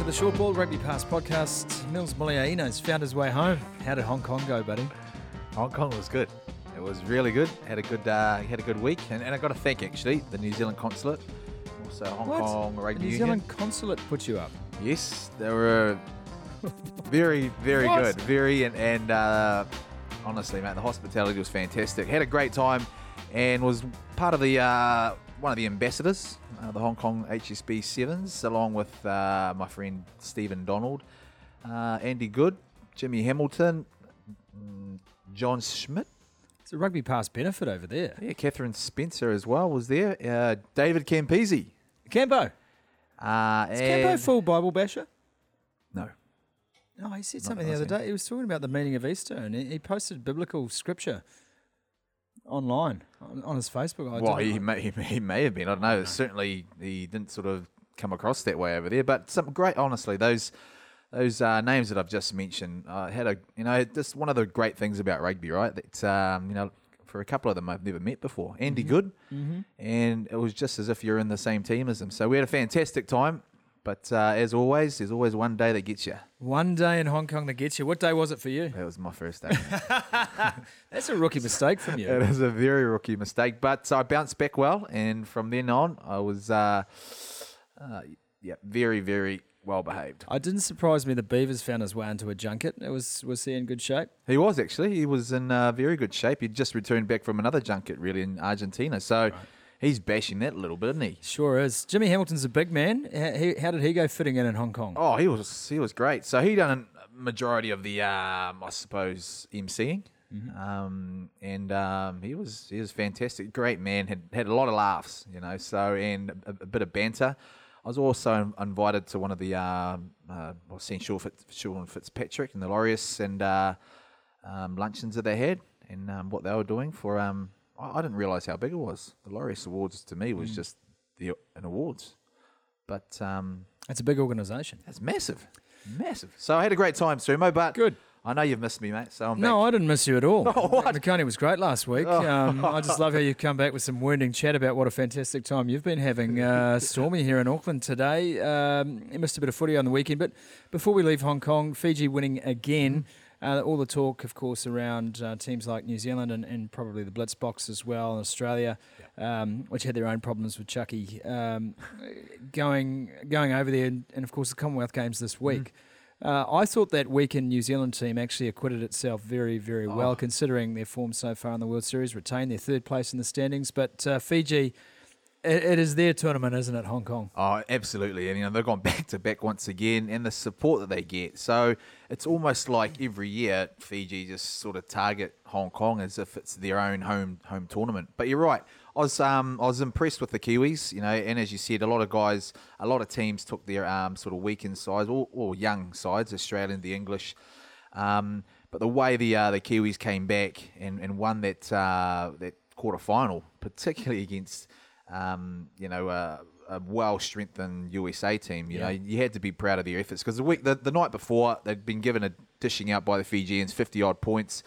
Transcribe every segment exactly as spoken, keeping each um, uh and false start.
the Short Ball Rugby Pass podcast. Mills Muliaino's found his way home. How did Hong Kong go, buddy? Hong Kong was good. It was really good. Had a good uh, had a good week, and, and I got to thank actually the New Zealand Consulate, also Hong What? Kong The Rugby New Union. Zealand Consulate put you up. Yes, they were very very What? good. Very and and uh, honestly, mate, the hospitality was fantastic. Had a great time, and was part of the uh, one of the ambassadors, uh, the Hong Kong H S B Sevens, along with uh, my friend Stephen Donald, uh, Andy Good, Jimmy Hamilton, mm, John Schmidt. It's a Rugby Pass benefit over there. Yeah, Catherine Spencer as well was there. Uh, David Campese. Campo. Uh, Is Campo and- full Bible basher? No. No, he said Not something the other honestly. day. He was talking about the meaning of Easter, and he he posted biblical scripture online on, on his Facebook. I Well, don't he know. may, he may he may have been. I don't know. Certainly, he didn't sort of come across that way over there. But some great, honestly, those those uh, names that I've just mentioned uh, had a, you know, just one of the great things about rugby, right? That um, you know, for a couple of them I've never met before. Andy Good, Mm-hmm. and it was just as if you're in the same team as him. So we had a fantastic time. But uh, as always, there's always one day that gets you. One day in Hong Kong that gets you. What day was it for you? That was my first day. That's a rookie mistake from It you. is a very rookie mistake, but I bounced back well, and from then on, I was, uh, uh, yeah, very, very well behaved. It didn't surprise me that Beavers found his way into a junket. It was was he in good shape? He was actually. He was in uh, very good shape. He'd just returned back from another junket, really, in Argentina. So he's bashing that a little bit, isn't he? Sure is. Jimmy Hamilton's a big man. How, he, how did he go fitting in in Hong Kong? Oh, he was he was great. So he done a majority of the, um, I suppose, emceeing. Um, and um, he was he was fantastic. Great man. Had had a lot of laughs, you know. So and a, a bit of banter. I was also invited to one of the um, uh, well, seeing Sean, Fitz, Sean Fitzpatrick and the Laureus and uh, um, luncheons that they had and um, what they were doing for. Um, I, I didn't realise how big it was. The Laureus Awards to me was just the an awards, but um, It's a big organisation. that's massive, massive. So I had a great time, Sumo. But Good. I know you've missed me, mate. So I'm No, back. I didn't miss you at all. Oh, what? Makoni was great last week. Um, I just love how you've come back with some wounding chat about what a fantastic time you've been having. Uh, Stormy here in Auckland today. Um, you missed a bit of footy on the weekend, but before we leave Hong Kong, Fiji winning again. Uh, all the talk, of course, around uh, teams like New Zealand and, and probably the Blitz box as well, and Australia, um, which had their own problems with Chucky, um, going going over there, and, and of course the Commonwealth Games this week. Uh, I thought that weekend New Zealand team actually acquitted itself very, very well, Oh. considering their form so far in the World Series, retained their third place in the standings. But uh, Fiji, it, it is their tournament, isn't it, Hong Kong? Oh, absolutely. And, you know, they've gone back to back once again and the support that they get. So it's almost like every year Fiji just sort of target Hong Kong as if it's their own home home tournament. But you're right. I was um I was impressed with the Kiwis, you know, and as you said, a lot of guys, a lot of teams took their um sort of weakened sides or, or young sides, Australian, the English. Um, but the way the uh, the Kiwis came back and, and won that uh, that quarter final, particularly against um, you know uh, a well strengthened U S A team, you Yeah. know, you had to be proud of their efforts because the week the, the night before they'd been given a dishing out by the Fijians fifty odd points.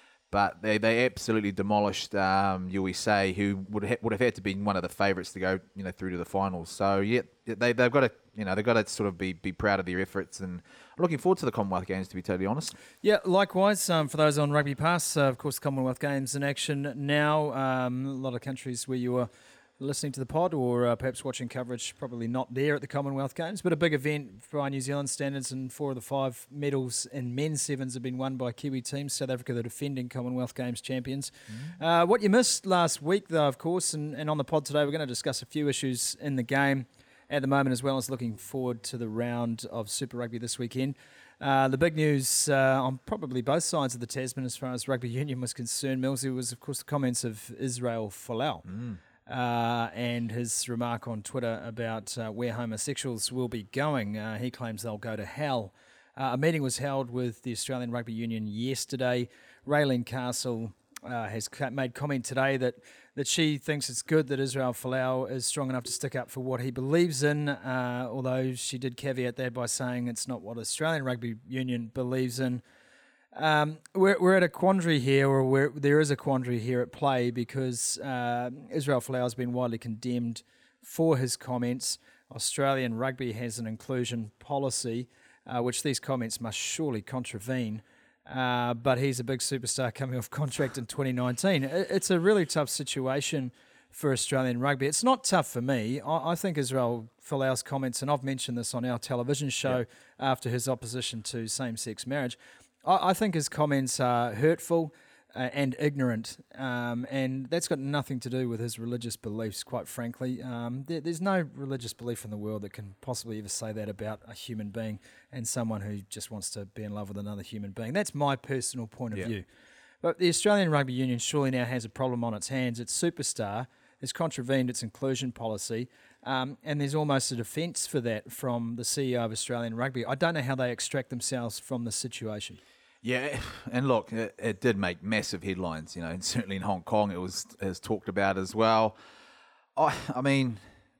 But they, they absolutely demolished um, U S A, who would ha- would have had to be one of the favourites to go, you know, through to the finals. So yeah, they they've got to, you know, they've got to sort of be, be proud of their efforts, and I'm looking forward to the Commonwealth Games, to be totally honest. Yeah, likewise, um, for those on Rugby Pass, uh, of course, the Commonwealth Games in action now. Um, a lot of countries where you are listening to the pod or uh, perhaps watching coverage, probably not there at the Commonwealth Games, but a big event by New Zealand standards, and four of the five medals in men's sevens have been won by Kiwi teams. South Africa, the defending Commonwealth Games champions. Uh, what you missed last week, though, of course, and, and on the pod today, we're going to discuss a few issues in the game at the moment, as well as looking forward to the round of Super Rugby this weekend. Uh, the big news uh, on probably both sides of the Tasman as far as rugby union was concerned, Millsy, was, of course, the comments of Israel Folau. Uh, and his remark on Twitter about uh, where homosexuals will be going. Uh, he claims they'll go to hell. Uh, a meeting was held with the Australian Rugby Union yesterday. Raylene Castle uh, has ca- made comment today that, that she thinks it's good that Israel Folau is strong enough to stick up for what he believes in, uh, although she did caveat that by saying it's not what Australian Rugby Union believes in. Um, we're, we're at a quandary here, or we're, there is a quandary here at play, because uh, Israel Folau has been widely condemned for his comments. Australian rugby has an inclusion policy, uh, which these comments must surely contravene. Uh, but he's a big superstar coming off contract in twenty nineteen. It, it's a really tough situation for Australian rugby. It's not tough for me. I, I think Israel Folau's comments, and I've mentioned this on our television show yep. after his opposition to same-sex marriage, I, I think his comments are hurtful uh, and ignorant, um, and that's got nothing to do with his religious beliefs, quite frankly. Um, there, there's no religious belief in the world that can possibly ever say that about a human being and someone who just wants to be in love with another human being. That's my personal point of yeah. view. But the Australian Rugby Union surely now has a problem on its hands. Its superstar has contravened its inclusion policy, um, and there's almost a defence for that from the C E O of Australian Rugby. I don't know how they extract themselves from this situation. Yeah, and look, it, it did make massive headlines, you know, and certainly in Hong Kong it was, it was talked about as well. I, I mean,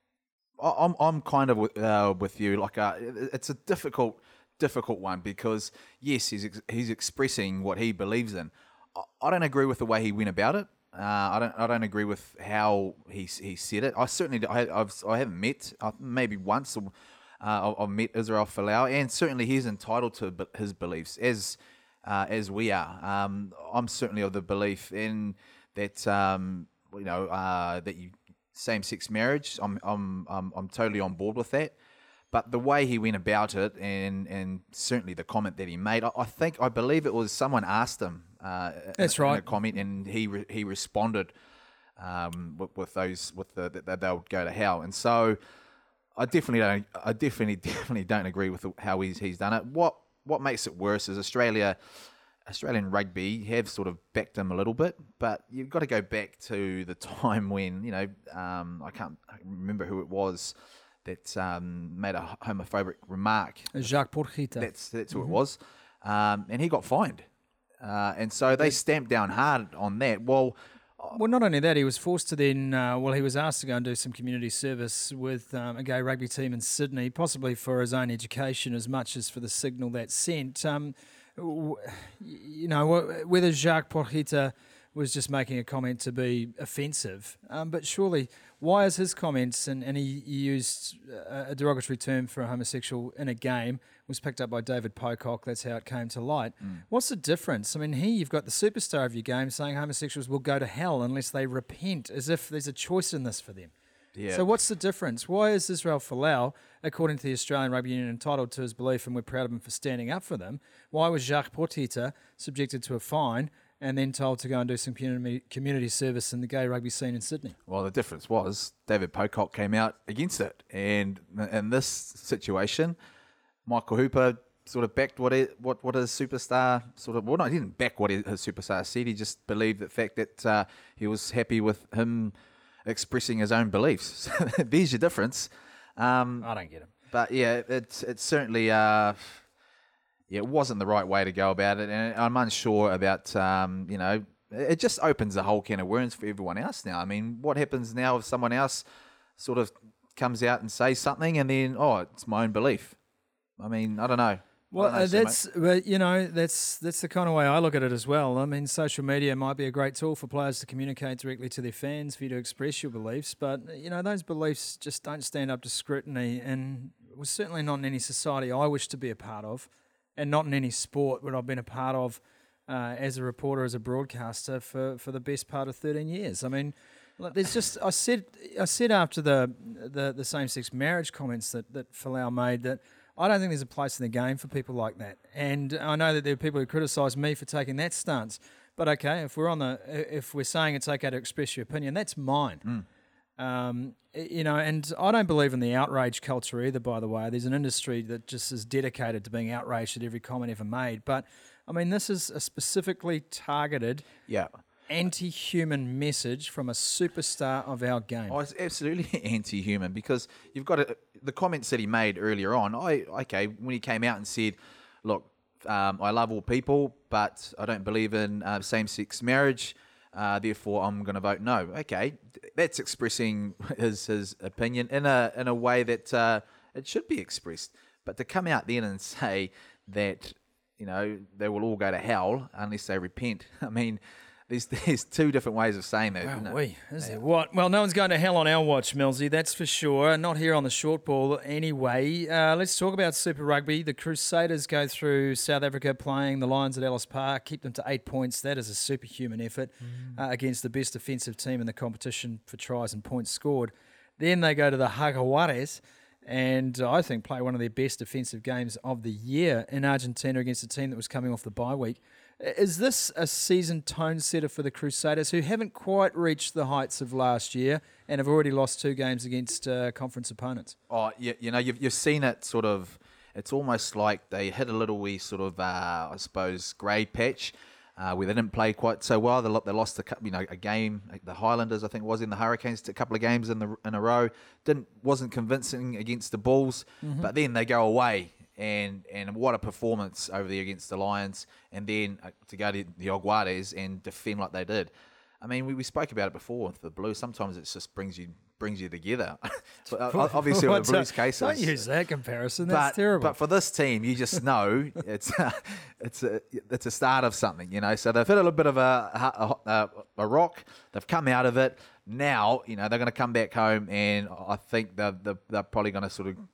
I, I'm I'm kind of with, uh, with you. Like, uh, it's a difficult, difficult one because yes, he's ex- he's expressing what he believes in. I, I don't agree with the way he went about it. Uh, I don't I don't agree with how he he said it. I certainly I I've I haven't met uh, maybe once. Or, uh, I've met Israel Folau, and certainly he's entitled to his beliefs as. Uh, as we are. Um, I'm certainly of the belief in that, um, you know, uh, that you same-sex marriage, I'm, I'm, I'm, I'm totally on board with that. But the way he went about it and, and certainly the comment that he made, I, I think, I believe it was someone asked him uh, That's in, right. in a comment and he re- he responded um, with, with those, with the, that they would go to hell. And so I definitely don't, I definitely, definitely don't agree with the, how he's, he's done it. What, What makes it worse is Australia, Australian rugby have sort of backed him a little bit, but you've got to go back to the time when, you know, um, I can't remember who it was that um, made a homophobic remark. Jacques Porchita. That's that's who mm-hmm. it was, um, and he got fined, uh, and so they stamped down hard on that. Well. Well, not only that, he was forced to then, uh, well, he was asked to go and do some community service with um, a gay rugby team in Sydney, possibly for his own education as much as for the signal that sent. Um, w- you know, whether Jacques Porchita was just making a comment to be offensive, um, but surely, why is his comments, and, and he, he used a, a derogatory term for a homosexual in a game, was picked up by David Pocock, that's how it came to light. Mm. What's the difference? I mean, here you've got the superstar of your game saying homosexuals will go to hell unless they repent, as if there's a choice in this for them. Yeah. So what's the difference? Why is Israel Folau, according to the Australian Rugby Union, entitled to his belief, and we're proud of him for standing up for them? Why was Jacques Porchita subjected to a fine and then told to go and do some community, community service in the gay rugby scene in Sydney? Well, the difference was David Pocock came out against it. And in this situation, Michael Hooper sort of backed what it, what what his superstar sort of, well, no, he didn't back what his superstar said. He just believed the fact that uh, he was happy with him expressing his own beliefs. There's your difference. Um, I don't get him. But yeah, it's it's certainly... Uh, Yeah, it wasn't the right way to go about it, and I'm unsure about, um, you know, it just opens a whole can of worms for everyone else now. I mean, what happens now if someone else sort of comes out and says something and then, oh, it's my own belief? I mean, I don't know. Well, don't know, uh, that's, well, you know, that's that's the kind of way I look at it as well. I mean, social media might be a great tool for players to communicate directly to their fans, for you to express your beliefs, but, you know, those beliefs just don't stand up to scrutiny, and was certainly not in any society I wish to be a part of. And not in any sport where I've been a part of uh, as a reporter, as a broadcaster for, for the best part of thirteen years. I mean, there's just I said I said after the the, the same-sex marriage comments that, that Folau made that I don't think there's a place in the game for people like that. And I know that there are people who criticise me for taking that stance. But okay, if we're on the if we're saying it's okay to express your opinion, that's mine. Mm. Um, you know, and I don't believe in the outrage culture either, by the way. There's an industry that just is dedicated to being outraged at every comment ever made. But, I mean, this is a specifically targeted yeah. anti-human message from a superstar of our game. Oh, it's absolutely anti-human because you've got a, the comments that he made earlier on. I Okay, when he came out and said, look, um, I love all people, but I don't believe in uh, same-sex marriage. Uh, therefore, I'm going to vote no. Okay, that's expressing his his opinion in a in a way that uh, it should be expressed. But to come out then and say that, you know, they will all go to hell unless they repent. I mean, there's there's two different ways of saying that. Wow, isn't it? we, is there what? Well, no one's going to hell on our watch, Millsy, that's for sure. Not here on the short ball anyway. Uh, let's talk about Super Rugby. The Crusaders go through South Africa playing the Lions at Ellis Park, keep them to eight points. That is a superhuman effort mm. uh, against the best defensive team in the competition for tries and points scored. Then they go to the Jaguares and uh, I think play one of their best defensive games of the year in Argentina against a team that was coming off the bye week. Is this a season tone setter for the Crusaders, who haven't quite reached the heights of last year and have already lost two games against uh, conference opponents? Oh, you, you know, you've, you've seen it sort of, it's almost like they hit a little wee sort of, uh, I suppose, grade patch uh, where they didn't play quite so well. They, lo- they lost a, you know, a game, the Highlanders, I think it was, in the Hurricanes, a couple of games in the in a row. Didn't Wasn't convincing against the Bulls, mm-hmm. but then they go away. And and what a performance over there against the Lions, and then uh, to go to the Jaguares and defend like they did. I mean, we, we spoke about it before with the Blues. Sometimes it just brings you brings you together. But obviously, with the Blues cases, don't use that comparison. That's but, terrible. But for this team, you just know it's a, it's a it's a start of something, you know. So they've hit a little bit of a a, a rock. They've come out of it. Now, you know, they're going to come back home, and I think they're they're, they're probably going to sort of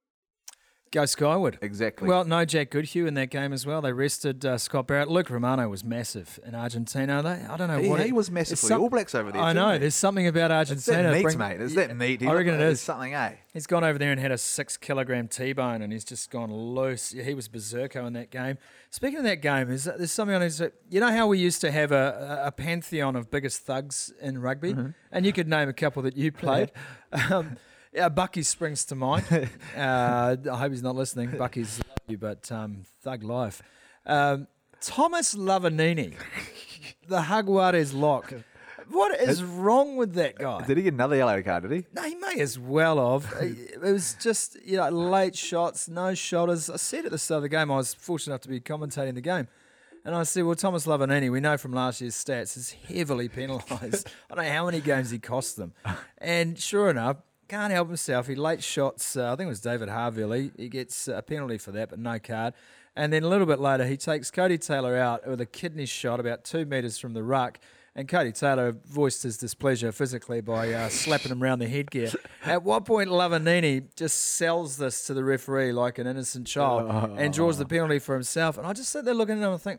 go skyward. Exactly. Well, no Jack Goodhue in that game as well. They rested uh, Scott Barrett. Luke Romano was massive in Argentina. They, I don't know he, what he it, was massive for the All Blacks over there. I know. He? There's something about Argentina. Is that meat, bring, mate? Is that meat? He I reckon it is. Something, eh? He's gone over there and had a six kilogram T-bone, and he's just gone loose. He was berserko in that game. Speaking of that game, is there's something on his. You know how we used to have a, a pantheon of biggest thugs in rugby, mm-hmm. and you could name a couple that you played. um, Yeah, Bucky springs to mind. Uh, I hope he's not listening. Bucky's love you, but um, thug life. Um, Thomas Lavanini, the Jaguares lock. What is wrong with that guy? Did he get another yellow card, did he? No, he may as well have. It was just, you know, late shots, no shoulders. I said at the start of the game, I was fortunate enough to be commentating the game. And I said, well, Thomas Lavanini, we know from last year's stats, is heavily penalised. I don't know how many games he cost them. And sure enough, can't help himself. He late shots, uh, I think it was David Harville. He, he gets a penalty for that, but no card. And then a little bit later, he takes Cody Taylor out with a kidney shot about two metres from the ruck. And Cody Taylor voiced his displeasure physically by uh, slapping him around the headgear. At what point, Lavanini just sells this to the referee like an innocent child oh. and draws the penalty for himself. And I just sit there looking at him and think,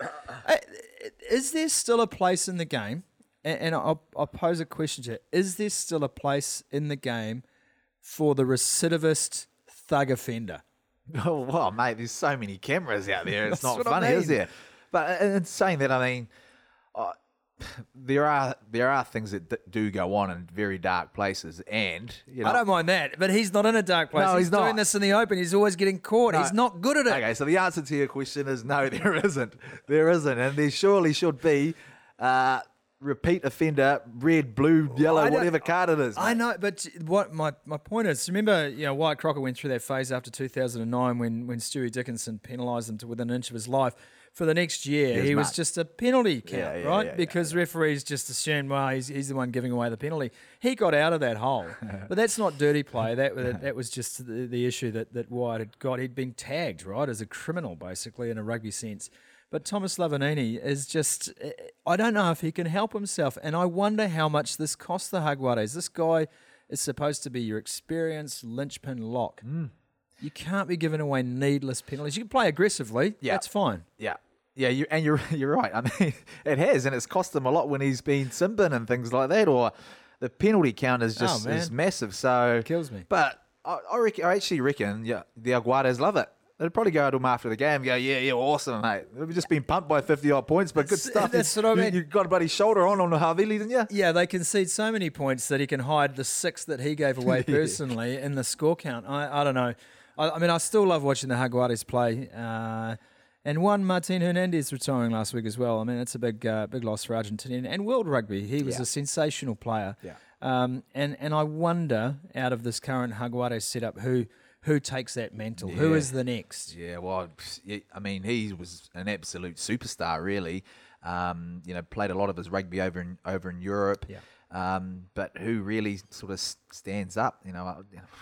is there still a place in the game? And I'll, I'll pose a question to you. Is there still a place in the game for the recidivist thug offender? Oh, well, mate, there's so many cameras out there. It's not funny, I mean. is there? But in saying that, I mean, uh, there are there are things that d- do go on in very dark places. And, you know, I don't mind that, but he's not in a dark place. No, he's, he's doing not. this in the open. He's always getting caught. No. He's not good at it. Okay, so the answer to your question is no, there isn't. There isn't. And there surely should be... Uh, repeat offender, red, blue, yellow, whatever card it is. Mate. I know, but what my, my point is, remember, you know, Wyatt Crocker went through that phase after two thousand nine when, when Stewie Dickinson penalised him to within an inch of his life. For the next year, he was just a penalty count, yeah, yeah, right? Yeah, because yeah. referees just assumed, well, he's, he's the one giving away the penalty. He got out of that hole. But that's not dirty play. That that was just the, the issue that, that Wyatt had got. He'd been tagged, right, as a criminal, basically, in a rugby sense. But Thomas Lavanini is just, I don't know if he can help himself. And I wonder how much this costs the Jaguares. This guy is supposed to be your experienced linchpin lock. Mm. You can't be giving away needless penalties. You can play aggressively. Yeah. That's fine. Yeah. Yeah, you, and you're you're right. I mean, it has, and it's cost him a lot when he's been sin bin and things like that, or the penalty count is just oh, is massive. So it kills me. But I, I, reckon, I actually reckon yeah, the Jaguares love it. They'd probably go to him after the game and go, yeah, yeah, awesome, mate. We've just been pumped by fifty-odd points, but good stuff. That's what I mean. You, you got a buddy's shoulder on on Havili, didn't you? Yeah, they concede so many points that he can hide the six that he gave away personally in the score count. I, I don't know. I, I mean, I still love watching the Jaguares play. Uh, and one, Martin Hernandez retiring last week as well. I mean, it's a big uh, big loss for Argentina and world rugby. He was yeah. a sensational player. Yeah. Um, and, and I wonder, out of this current Jaguares setup, who... Who takes that mantle? Yeah. Who is the next? Yeah, well, I mean, he was an absolute superstar, really. Um, you know, played a lot of his rugby over in over in Europe. Yeah. Um, but who really sort of stands up? You know, I,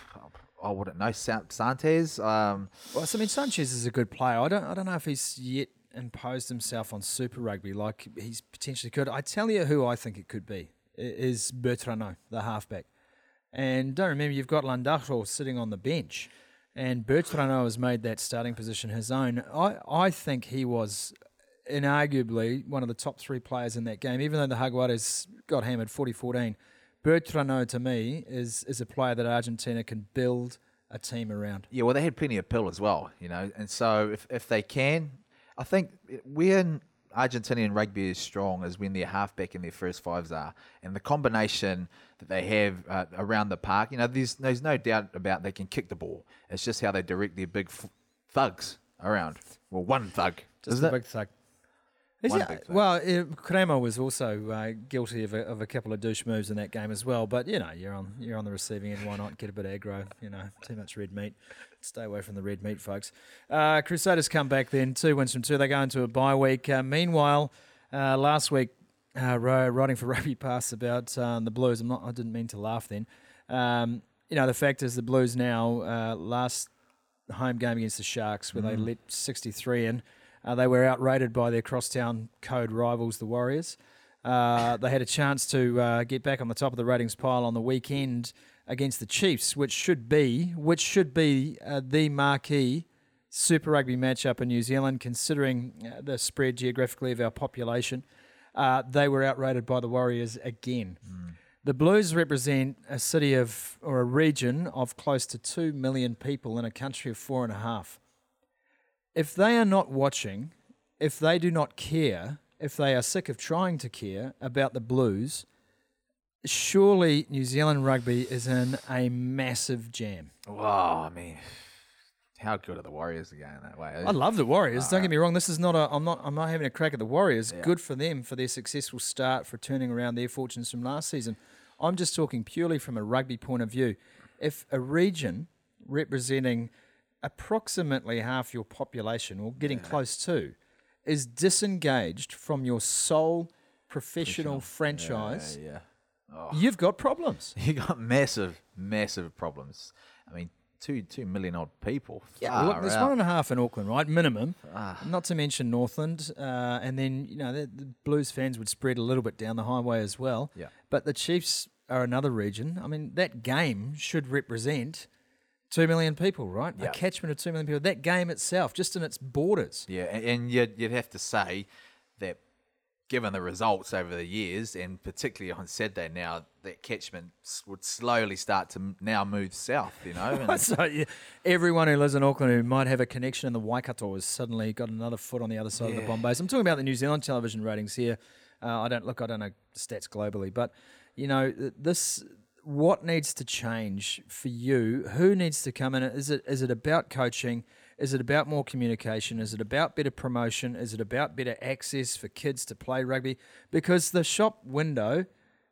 I wouldn't know. Sanches. Um, well, I mean, Sanchez is a good player. I don't. I don't know if he's yet imposed himself on Super Rugby like he's potentially could. I tell you who I think it could be, i- is Bertrano, the halfback. And don't remember, you've got Landaro sitting on the bench, and Bertrano has made that starting position his own. I, I think he was inarguably one of the top three players in that game, even though the Jaguares got hammered forty fourteen. Bertrano, to me, is, is a player that Argentina can build a team around. Yeah, well, they had plenty of pill as well, you know, and so if, if they can, I think when Argentinian rugby is strong is when their halfback and their first fives are, and the combination that they have uh, around the park, you know, there's there's no doubt about they can kick the ball. It's just how they direct their big f- thugs around. Well, one thug, Just isn't a it? big thug. Is One it- big thug. well, uh, Cremo was also uh, guilty of a, of a couple of douche moves in that game as well. But you know, you're on you're on the receiving end. Why not get a bit aggro? You know, too much red meat. Stay away from the red meat, folks. Uh, Crusaders come back then, two wins from two. They go into a bye week. Uh, meanwhile, uh, last week, uh, writing for Rugby Pass about um, the Blues. I'm not. I didn't mean to laugh then. Um, you know, the fact is the Blues now uh, last home game against the Sharks, where they let sixty-three in. Uh, they were outrated by their crosstown code rivals, the Warriors. Uh, they had a chance to uh, get back on the top of the ratings pile on the weekend against the Chiefs, which should be which should be uh, the marquee Super Rugby matchup in New Zealand, considering uh, the spread geographically of our population. Uh, they were outrated by the Warriors again. Mm. The Blues represent a city of or a region of close to two million people in a country of four and a half. If they are not watching, if they do not care, if they are sick of trying to care about the Blues, surely New Zealand rugby is in a massive jam. Wow, I mean, how good are the Warriors going that way? I love the Warriors. Don't get me wrong. This is not a. I'm not. I'm not having a crack at the Warriors. Yeah. Good for them for their successful start, for turning around their fortunes from last season. I'm just talking purely from a rugby point of view. If a region representing approximately half your population, or getting close to, is disengaged from your sole professional franchise, Yeah, yeah. Oh. you've got problems. You got massive, massive problems. I mean, two two million odd people. Yeah, look, Far there's out. one and a half in Auckland, right? Minimum. Ah. Not to mention Northland, uh, and then you know the, the Blues fans would spread a little bit down the highway as well. Yeah. But the Chiefs are another region. I mean, that game should represent two million people, right? Yeah. A catchment of two million people. That game itself, just in its borders. Yeah, and, and you'd, you'd have to say that given the results over the years, and particularly on Saturday now, that catchment s- would slowly start to m- now move south, you know? And So yeah, everyone who lives in Auckland who might have a connection in the Waikato has suddenly got another foot on the other side of the Yeah. Bombays. I'm talking about the New Zealand television ratings here. Uh, I don't look. I don't know stats globally, but you know th- this. What needs to change for you? Who needs to come in? Is it is it about coaching? Is it about more communication? Is it about better promotion? Is it about better access for kids to play rugby? Because the shop window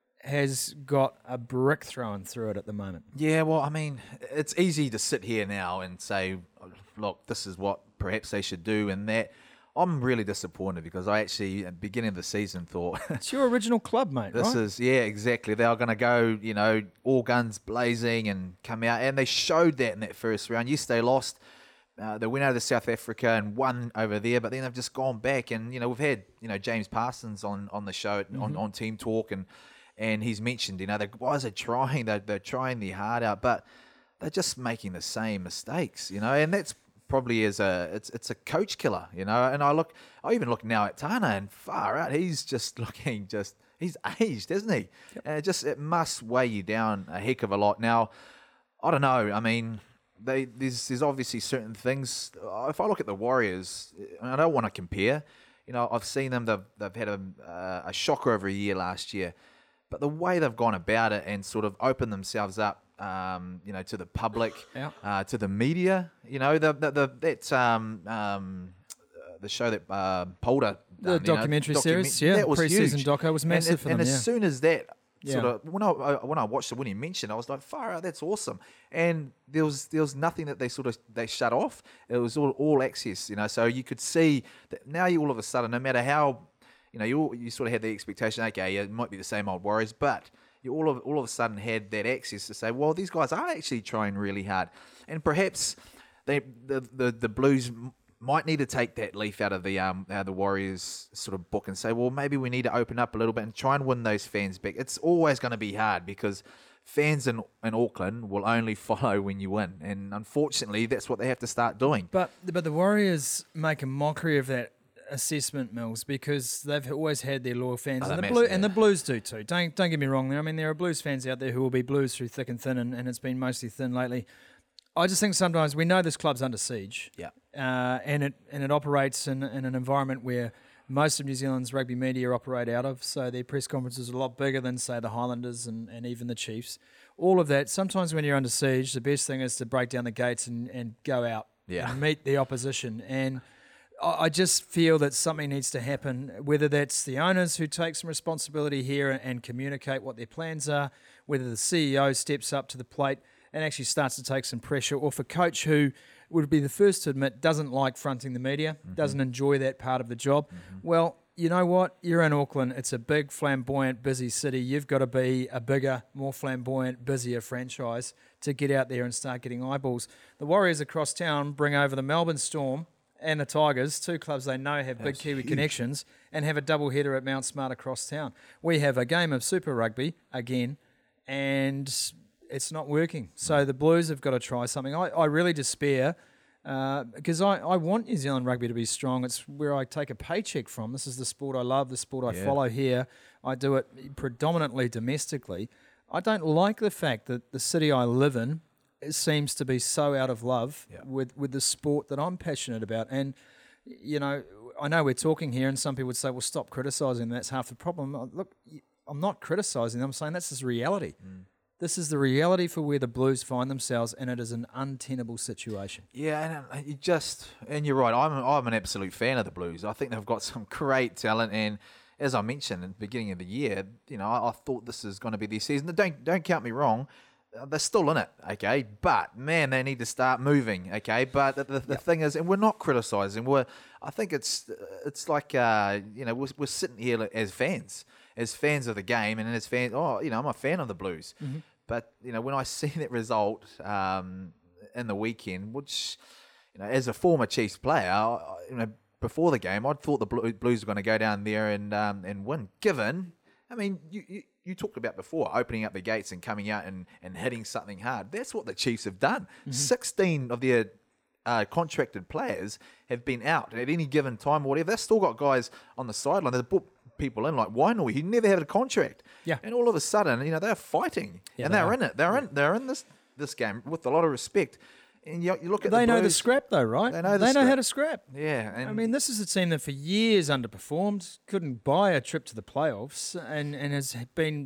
has got a brick thrown through it at the moment. Yeah, well, I mean, it's easy to sit here now and say, look, this is what perhaps they should do and that. I'm really disappointed because I actually, at the beginning of the season, thought It's your original club, mate, this right? is, yeah, exactly. They are going to go, you know, all guns blazing and come out. And they showed that in that first round. Yes, they lost. Uh, they went over to South Africa and won over there, but then they've just gone back. And, you know, we've had, you know, James Parsons on, on the show, Mm-hmm. on, on Team Talk, and and he's mentioned, you know, the guys are trying, they're, they're trying their heart out, but they're just making the same mistakes, you know, and that's probably is a, it's it's a coach killer, you know, and I look, I even look now at Tana and far out, he's just looking just, he's aged, isn't he? Yep. And it just, it must weigh you down a heck of a lot. Now, I don't know, I mean, they there's there's obviously certain things. If I look at the Warriors, and I don't want to compare. You know, I've seen them. They've they've had a uh, a shocker over a year last year, but the way they've gone about it and sort of opened themselves up, um, you know, to the public, Yeah. uh, to the media. You know, the the, the that um um uh, the show that uh, Polder The done, you know, documentary document- series, yeah, that was pre-season huge. doco was And massive it- for and them, as yeah. soon as that. Sort Yeah. of when I I- when I watched it when he mentioned, I was like, "Far out, that's awesome!" And there was there was nothing that they sort of they shut off. It was all all access, you know. So you could see that now. You all of a sudden, no matter how, you know, you all, you sort of had the expectation, okay, yeah, it might be the same old Warriors, but you all of all of a sudden had that access to say, well, these guys are actually trying really hard, and perhaps they the the, the Blues might need to take that leaf out of the um out of the Warriors sort of book and say, well, maybe we need to open up a little bit and try and win those fans back. It's always going to be hard because fans in in Auckland will only follow when you win, and unfortunately, that's what they have to start doing. But but the Warriors make a mockery of that assessment, Mills, because they've always had their loyal fans, Oh, and the they're blue, massive, and yeah. the Blues do too. Don't don't get me wrong there. I mean, there are Blues fans out there who will be Blues through thick and thin, and, and it's been mostly thin lately. I just think sometimes we know this club's under siege, Yeah. uh, and it and it operates in, in an environment where most of New Zealand's rugby media operate out of, so their press conferences are a lot bigger than, say, the Highlanders and, and even the Chiefs. All of that, sometimes when you're under siege, the best thing is to break down the gates and, and go out Yeah. and meet the opposition. And I I just feel that something needs to happen, whether that's the owners who take some responsibility here and communicate what their plans are, whether the C E O steps up to the plate and actually starts to take some pressure, or for coach who would be the first to admit doesn't like fronting the media, mm-hmm. doesn't enjoy that part of the job. Mm-hmm. Well, you know what? You're in Auckland. It's a big, flamboyant, busy city. You've got to be a bigger, more flamboyant, busier franchise to get out there and start getting eyeballs. The Warriors across town bring over the Melbourne Storm and the Tigers, two clubs they know have That's big Kiwi huge. connections, and have a double header at Mount Smart across town. We have a game of Super Rugby again, and it's not working. So the Blues have got to try something. I, I really despair uh, because I, I want New Zealand rugby to be strong. It's where I take a paycheck from. This is the sport I love, the sport I Yeah. follow here. I do it predominantly domestically. I don't like the fact that the city I live in it seems to be so out of love Yeah. with, with the sport that I'm passionate about. And, you know, I know we're talking here and some people would say, well, stop criticising. That's half the problem. Look, I'm not criticising them. I'm saying that's just reality. Mm. This is the reality for where the Blues find themselves, and it is an untenable situation. Yeah, and uh, you just and you're right. I'm I'm an absolute fan of the Blues. I think they've got some great talent, and as I mentioned in the beginning of the year, you know, I, I thought this is going to be their season. Don't don't count me wrong. Uh, they're still in it, okay? But man, they need to start moving, okay? But the, the, the Yep. thing is, and we're not criticising. We're I think it's it's like uh, you know we're we're sitting here as fans, as fans of the game, and as fans. Oh, you know, I'm a fan of the Blues. Mm-hmm. But, you know, when I see that result um, in the weekend, which, you know, as a former Chiefs player, I, you know, before the game, I thought the Blues were going to go down there and um, and win. Given, I mean, you, you, you talked about before, opening up the gates and coming out and, and hitting something hard. That's what the Chiefs have done. Mm-hmm. sixteen of their uh, contracted players have been out at any given time or whatever. They've still got guys on the sideline. They've brought people in like Wainui, he never had a contract. Yeah. And all of a sudden, you know, they're fighting. Yeah, and they they're are. in it. They're in they're in this this game with a lot of respect. And you, you look at They the know the Blues, scrap, though, right? They know the they know scrap. how to scrap. Yeah. And I mean, this is a team that for years underperformed, couldn't buy a trip to the playoffs, and, and has been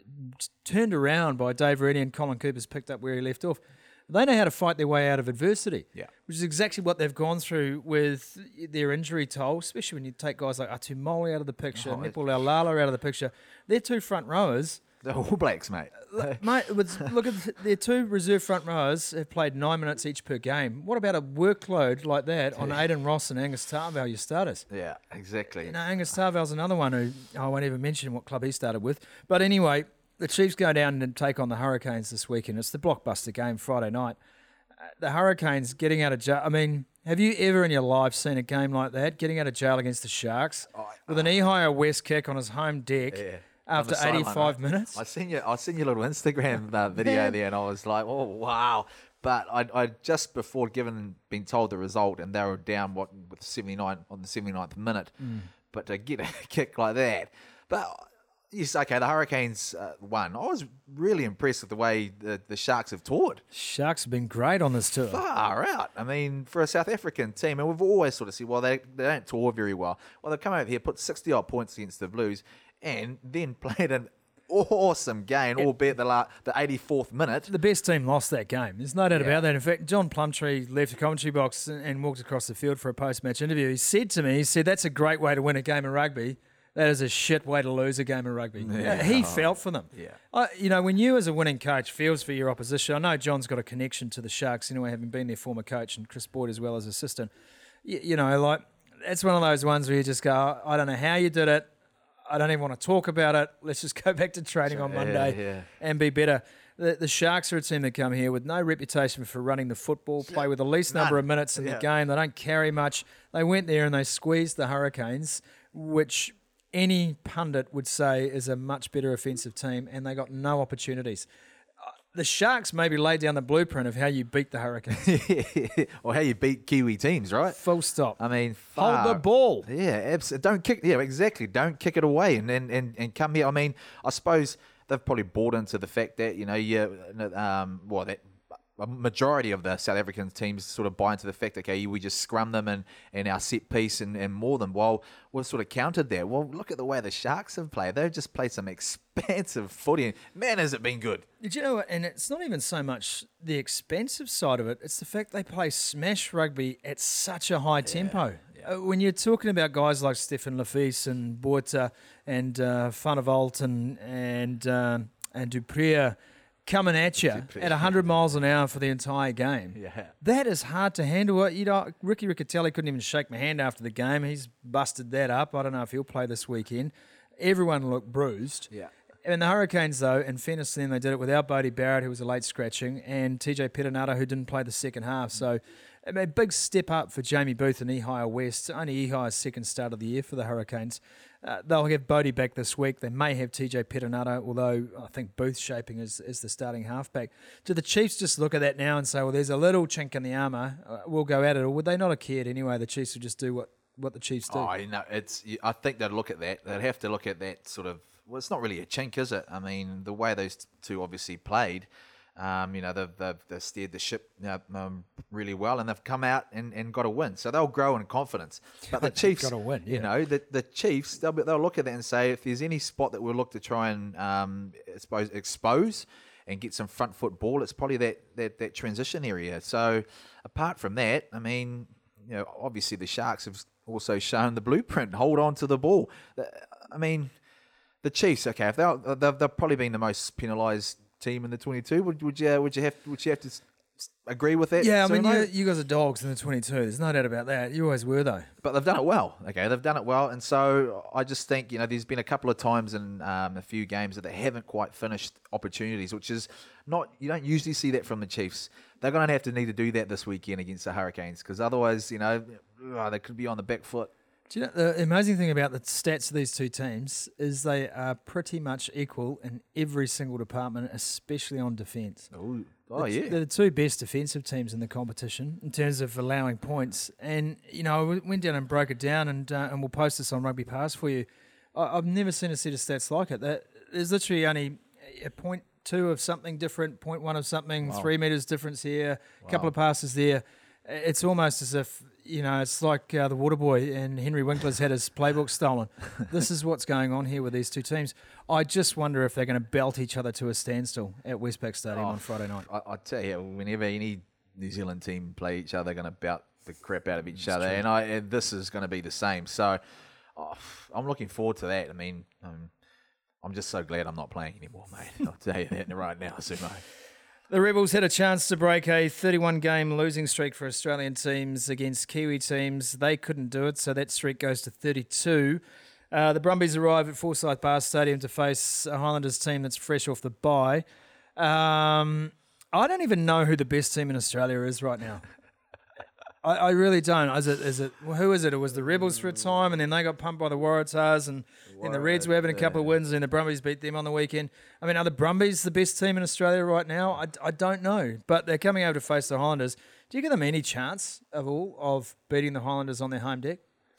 turned around by Dave Reddy and Colin Cooper's picked up where he left off. They know how to fight their way out of adversity, Yeah. which is exactly what they've gone through with their injury toll, especially when you take guys like Atu Moli out of the picture, Oh, Nepo Laulala out of the picture. Their two front rowers, the All Blacks, mate. mate, with, look at their two reserve front rowers have played nine minutes each per game. What about a workload like that on Aidan Ross and Angus Tarvale, your starters? Yeah, exactly. You know, Angus Tarvale's another one who I won't even mention what club he started with. But anyway, the Chiefs go down and take on the Hurricanes this weekend. It's the blockbuster game Friday night. Uh, the Hurricanes getting out of jail. I mean, have you ever in your life seen a game like that? Getting out of jail against the Sharks Oh, with an Ehire West kick on his home deck Yeah. after On the sideline, eighty-five mate. minutes? I seen your I seen your little Instagram uh, video Yeah. there, and I was like, oh wow. But I, I just before given being told the result, and they were down what with seventy-nine on the seventy-ninth minute. Mm. But to get a kick like that, but yes, okay, the Hurricanes uh, won. I was really impressed with the way the, the Sharks have toured. Sharks have been great on this tour. Far out. I mean, for a South African team, and we've always sort of said, well, they, they don't tour very well. Well, they've come over here, put sixty odd points against the Blues, and then played an awesome game, albeit the la- the eighty-fourth minute. The best team lost that game. There's no doubt Yeah. about that. In fact, John Plumtree left the commentary box and, and walked across the field for a post-match interview. He said to me, he said, that's a great way to win a game of rugby. That is a shit way to lose a game of rugby. Yeah. He felt for them. Yeah. I, you know, when you as a winning coach feels for your opposition, I know John's got a connection to the Sharks anyway, having been their former coach, and Chris Boyd as well as assistant. You, you know, like, it's one of those ones where you just go, I don't know how you did it. I don't even want to talk about it. Let's just go back to training on Monday yeah. and be better. The, the Sharks are a team that come here with no reputation for running the football, play with the least number None. of minutes in Yeah. the game. They don't carry much. They went there and they squeezed the Hurricanes, which any pundit would say is a much better offensive team, and they got no opportunities. Uh, The Sharks maybe laid down the blueprint of how you beat the Hurricanes. Or how you beat Kiwi teams, right? Full stop. I mean, Hold the far- ball. Yeah, abs- don't kick. Yeah, exactly. Don't kick it away and, and, and, and come here. I mean, I suppose they've probably bought into the fact that you know, yeah, um, well, that a majority of the South African teams sort of buy into the fact, okay, we just scrum them and, and our set piece and, and more than. Well, we've sort of countered that. Well, look at the way the Sharks have played. They've just played some expansive footy. Man, has it been good. Did you know what? And it's not even so much the expensive side of it. It's the fact they play smash rugby at such a high tempo. Uh, When you're talking about guys like Stefan Lafise and Botha and uh, Van der Walt and, and, um, and Dupree coming at you at one hundred miles an hour for the entire game. Yeah. That is hard to handle. You know, Ricky Riccatelli couldn't even shake my hand after the game. He's busted that up. I don't know if he'll play this weekend. Everyone looked bruised. Yeah. And the Hurricanes, though, in fairness to them, they did it without Bodie Barrett, who was a late scratching, and T J Petinata, who didn't play the second half. So I mean, a big step up for Jamie Booth and Ehire West. Only Ehire's second start of the year for the Hurricanes. Uh, they'll have Bodie back this week. They may have T J Petinata, although I think Booth's shaping as, as the starting halfback. Do the Chiefs just look at that now and say, well, there's a little chink in the armour, uh, we'll go at it? Or would they not have cared anyway? The Chiefs would just do what, what the Chiefs do. Oh, you know, it's. I think they'd look at that. They'd have to look at that sort of. Well, it's not really a chink, is it? I mean, the way those two obviously played, um, you know, they've, they've, they've steered the ship uh, um, really well, and they've come out and, and got a win. So they'll grow in confidence. But the Chiefs, Got a win, yeah. you know, the, the Chiefs, they'll, be- they'll look at that and say, if there's any spot that we'll look to try and um, I suppose expose and get some front foot ball, it's probably that, that, that transition area. So apart from that, I mean, you know, obviously the Sharks have also shown the blueprint. Hold on to the ball. I mean, the Chiefs, okay, if they're, they've, they've probably been the most penalised team in the twenty-two. Would, would you would you have would you have to s- s- agree with that? Yeah, I mean, Sumo? you, you guys are dogs in the twenty-two. There's no doubt about that. You always were, though. But they've done it well. Okay, they've done it well, and so I just think you know there's been a couple of times in um, a few games that they haven't quite finished opportunities, which is not you don't usually see that from the Chiefs. They're going to have to need to do that this weekend against the Hurricanes because otherwise, you know, oh, they could be on the back foot. Do you know, the amazing thing about the stats of these two teams is they are pretty much equal in every single department, especially on defence. Oh, oh The- yeah. They're the two best defensive teams in the competition in terms of allowing points. And, you know, I went down and broke it down, and uh, and we'll post this on Rugby Pass for you. I, I've never seen a set of stats like it. That, there's literally only a point two of something different, point one of something, Wow. three metres difference here, a couple Wow. of passes there. It's almost as if, you know, it's like uh, the Waterboy and Henry Winkler's had his playbook stolen. This is what's going on here with these two teams. I just wonder if they're going to belt each other to a standstill at Westpac Stadium Oh, on Friday night. I, I tell you, whenever any New Zealand team play each other, they're going to bout the crap out of each other, and I and this is going to be the same. So oh, I'm looking forward to that. I mean, um, I'm just so glad I'm not playing anymore, mate. I'll tell you that right now, Sumo. The Rebels had a chance to break a thirty-one game losing streak for Australian teams against Kiwi teams. They couldn't do it, so that streak goes to thirty-two. Uh, the Brumbies arrive at Forsyth Bar Stadium to face a Highlanders team that's fresh off the bye. Um, I don't even know who the best team in Australia is right now. I, I really don't. Is it? Is it? Well, who is it? It was the Rebels for a time, and then they got pumped by the Waratahs, and then the Reds were having a couple of wins, and the Brumbies beat them on the weekend. I mean, are the Brumbies the best team in Australia right now? I, I don't know, but they're coming over to face the Highlanders. Do you give them any chance of all of beating the Highlanders on their home deck?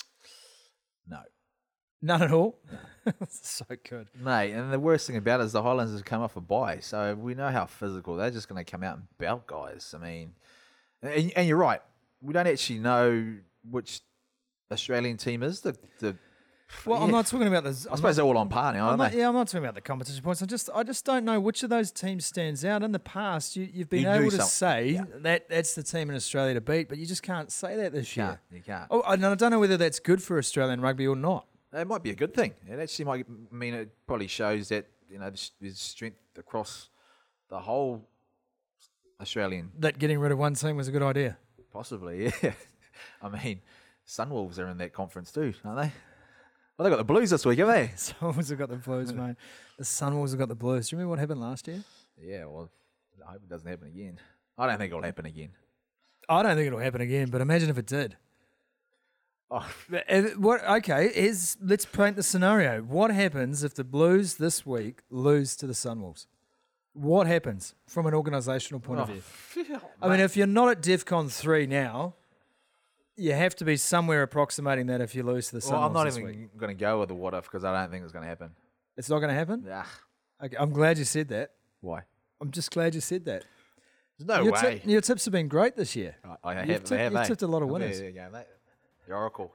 No. None at all. So good. Mate, and the worst thing about it is the Highlanders have come off a bye, so we know how physical they're just going to come out and belt guys. I mean, and, and you're right. We don't actually know which Australian team is the. the Well, I'm yeah. not talking about this. I suppose they're all on par now, I'm aren't not, they? yeah, I'm not talking about the competition points. I just, I just don't know which of those teams stands out. In the past, you, you've been You knew able to some- say yeah. that that's the team in Australia to beat, but you just can't say that this You year. can't. You can't. Oh, and I don't know whether that's good for Australian rugby or not. It might be a good thing. It actually might mean it probably shows that you know there's there's strength across the whole Australian. That getting rid of one team was a good idea. Possibly, yeah. I mean, Sunwolves are in that conference too, aren't they? Well, they got the Blues this week, have they? Sunwolves have got the Blues, mate. The Sunwolves have got the Blues. Do you remember what happened last year? Yeah, well, I hope it doesn't happen again. I don't think it'll happen again. I don't think it'll happen again, but imagine if it did. Oh, If- What? Okay, is let's paint the scenario. What happens if the Blues this week lose to the Sunwolves? What happens from an organisational point of view? I mean, if you're not at DEFCON three now, you have to be somewhere approximating that if you lose to the Sunwolves well, I'm not this even week. going to go with the what if because I don't think it's going to happen. It's not going to happen? Ah, Okay, I'm glad you said that. why? I'm just glad you said that. There's no your, way. tip- your tips have been great this year. I, I You've have, tipped- they have, you've eh? tipped a lot of Oh, winners. There you go, mate. The Oracle.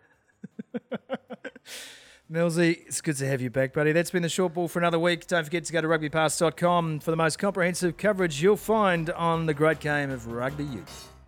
Millsy, it's good to have you back, buddy. That's been the short ball for another week. Don't forget to go to rugby pass dot com for the most comprehensive coverage you'll find on the great game of rugby youth.